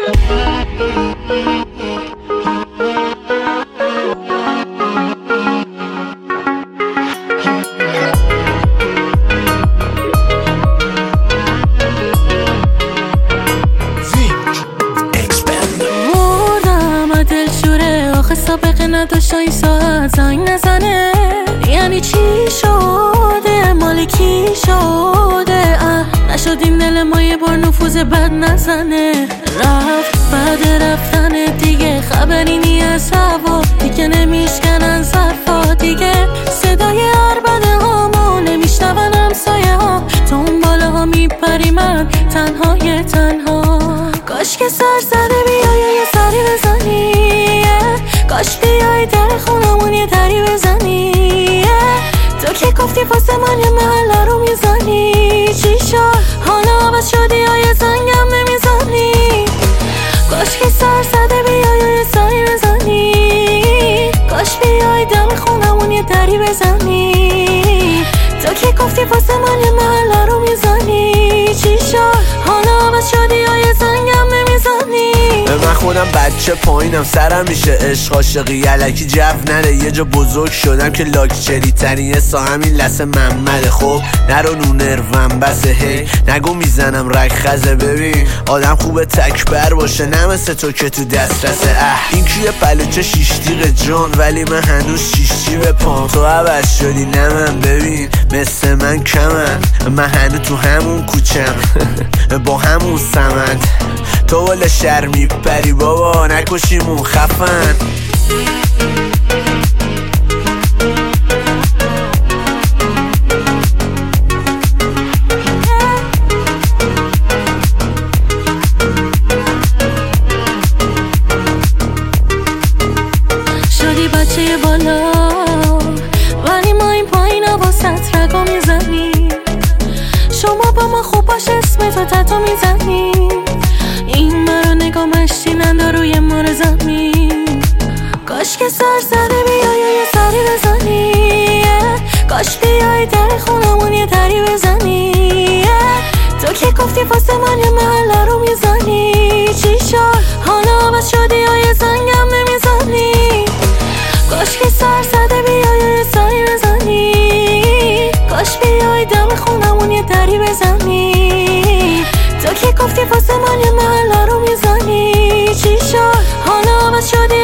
سابقه نداشت این ساعت زنگ نزنه، یعنی چی شده؟ مال کی شده؟ نشدیم دل ما یه بار نفوذ بد نزنه. رفت بعد رفتن دیگه خبری نی از هوا، دیگه نمیشکنن ظرفا، دیگه صدای عربده هامو نمیشنون همسایه ها، دنباله ها میپری من تنهای تنها. کاش که سر زده بیای یه سری بزنی، کاش بیای در خونمون یه دری بزنی، تو که گفتی واسه من یه محله رو میزنی. چی شد حالا عوض شدی یا یه زنگم نمیزنی؟ کاش که سر زده بیای یه سری بزنی، کاش بیای در خونمون یه دری بزنی، تو که گفتی واسه من یه محله رو میزنی. چی شد حالا عوض شدی یا یه زنگم نمیزنی؟ من خودم بچه پایینم، سرم میشه عشق عاشقی علکی جو نره. یه جا بزرگ شدم که لاکچری ترین حسا همین لسه محمده. خب نرو نونروم بسه، هی نگو میزنم رگ خزه. ببین آدم خوبه تکبر باشه، نه مثل تو که تو دسترسه. این کیه پلوچه شیشتیق جان، ولی من هنوز شیشتی به پام. تو عوض شدی نه من، ببین مثل من کمن، من هنوز تو همون کوچم با همون سمند. تو ولی شر میپری بابا، نکشیمون خفن. شدی بچه بالا ولی ما این پایین ها با سترگا میزنیم، شما با ما خوب باش اسم تو تتو میزنیم. این مرا نگاه مشتینن روی مار زمین، کاش که سر زده بیای یه سری بزنی، کاش بیای در خونمون یه دری بزنی، تو که گفتی واسه من یه محله رو میزنی. چی شد حالا عوض شدی یا یه زنگم نمیزنی؟ کاش که سر زده بیای یه سری بزنی، کاش بیای دم خونمون یه دری بزنی، تو که گفتی واسه من یه محله رو میزنی. چی شد حالا عوض شدی